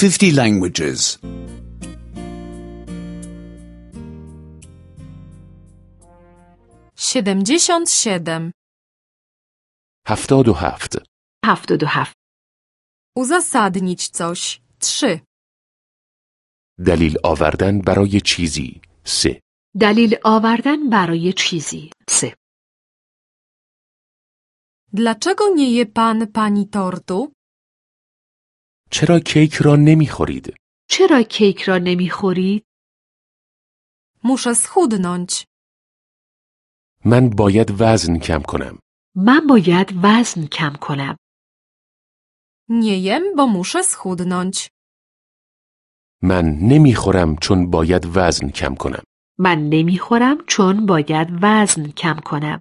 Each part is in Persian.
50 languages. 77. 77. 77. Uzasadnić coś. 3. دلیل آوردن برای چیزی. 3. دلیل آوردن برای چیزی. 3. Dlaczego nie je pan pani tortu? چرا کیک را نمیخورید؟ چرا کیک را نمیخورید؟ Muszę schudnąć. من باید وزن کم کنم. من باید وزن کم کنم. Nie jem, bo muszę schudnąć. من نمیخورم چون باید وزن کم کنم. من نمیخورم چون باید وزن کم کنم.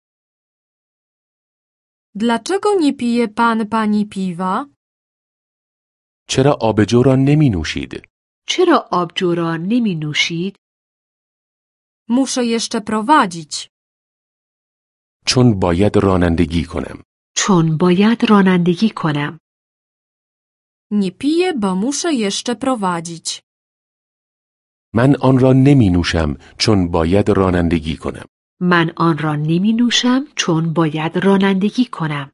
Dlaczego nie pije pan pani piwa? چرا آبجو را نمی نوشید؟ چرا آبجو را نمی نوشید؟ Muszę jeszcze prowadzić. چون باید رانندگی کنم. چون باید رانندگی کنم. Nie piję, bo muszę jeszcze prowadzić. من آن را نمی نوشم چون باید رانندگی کنم. من آن را نمی نوشم چون باید رانندگی کنم.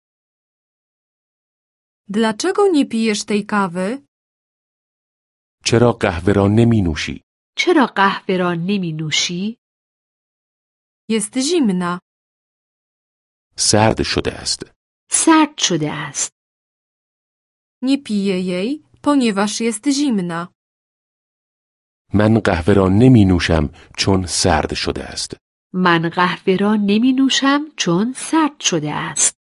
Dlaczego nie pijesz tej kawy? چرا قهوه را نمی نوشی؟ چرا قهوه را نمی نوشی؟ Jest zimna. سرد شده است. سرد شده است. Nie piję jej, ponieważ jest zimna. من قهوه را نمی نوشم چون سرد شده است. من قهوه را نمی نوشم چون سرد شده است.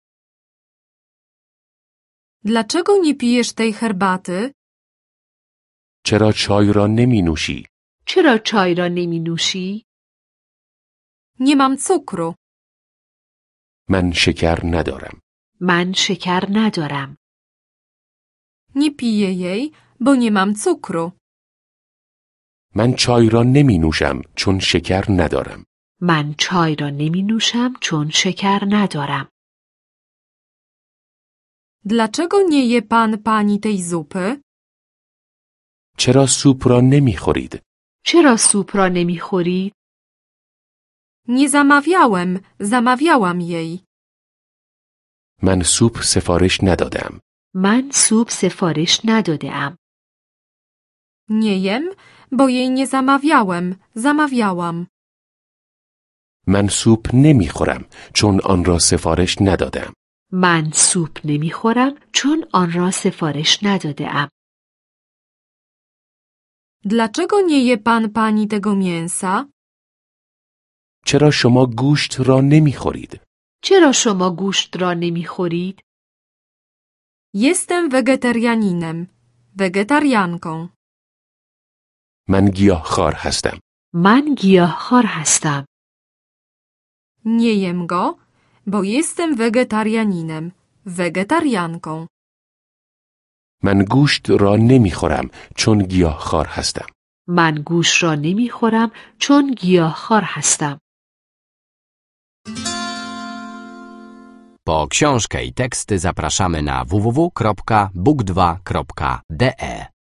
Dlaczego nie pijesz tej herbaty? چرا چای را نمی نوشی؟ چرا چای را نمی نوشی؟ Nie mam cukru. من شکر ندارم. من شکر ندارم. Nie piję jej, bo nie mam cukru. من چای را نمی نوشم چون شکر ندارم. من چای را نمی نوشم چون شکر ندارم. Dlaczego nie je pan pani tej zupy? چرا سوپ را نمی خورید؟ چرا سوپ را نمی خورید؟ Nie zamawiałem, zamawiałam jej. من سوپ سفارش ندادم. من سوپ سفارش نداده ام. Nie jem, bo jej nie zamawiałem, zamawiałam. من سوپ نمی خورم چون آن را سفارش ندادم. من سوپ نمی خورم چون آن را سفارش نداده ام. Dlaczego nie je pan pani tego mięsa? چرا شما گوشت را نمی خورید؟ چرا شما گوشت را نمی خورید؟ Jestem wegetarianinem, wegetarianką. من گیاهخوار هستم. من گیاهخوار هستم. Nie jem go, bo jestem wegetarianinem, wegetarianką. من گوشت را نمی خورم چون گیاهخوار هستم. من گوشت را نمی خورم چون گیاهخوار هستم. Po książkę i teksty zapraszamy na www.book2.de.